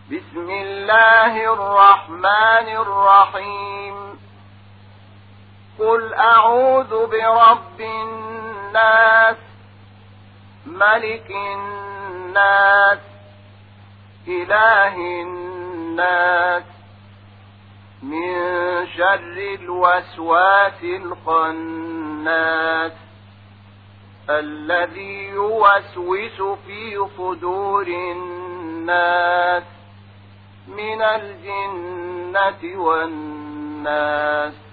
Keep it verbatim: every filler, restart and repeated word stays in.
بسم الله الرحمن الرحيم قل أعوذ برب الناس ملك الناس إله الناس من شر الوسواس الخناس الذي يوسوس في صدور الناس من الجنة والناس